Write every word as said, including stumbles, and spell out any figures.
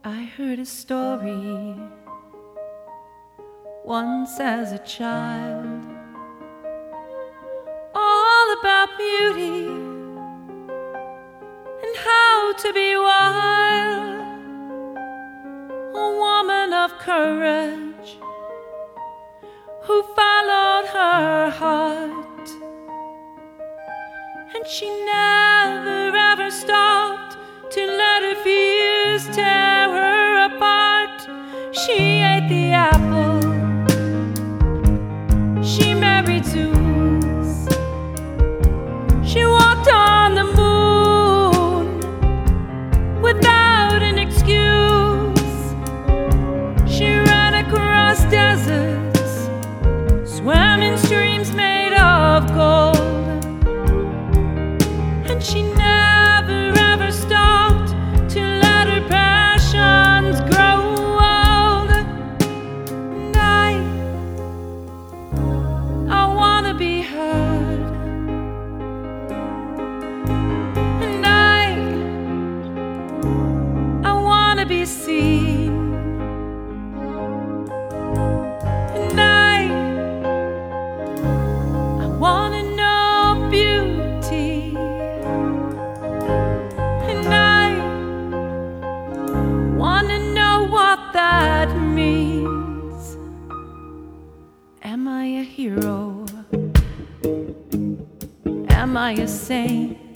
I heard a story once as a child, all about beauty and how to be wild, a woman of courage who followed her heart, and she never ever stopped to let her fears tear her apart. She ate the apple, she married Zeus, she walked on the moon without an excuse. She ran across deserts, swam in streams made of gold, and she never ever stopped to let her passions grow old. And I, I wanna be heard, and I, I wanna be seen, and I, I wanna know beauty, and I wanna know what that means. Am I a hero? Am I a saint?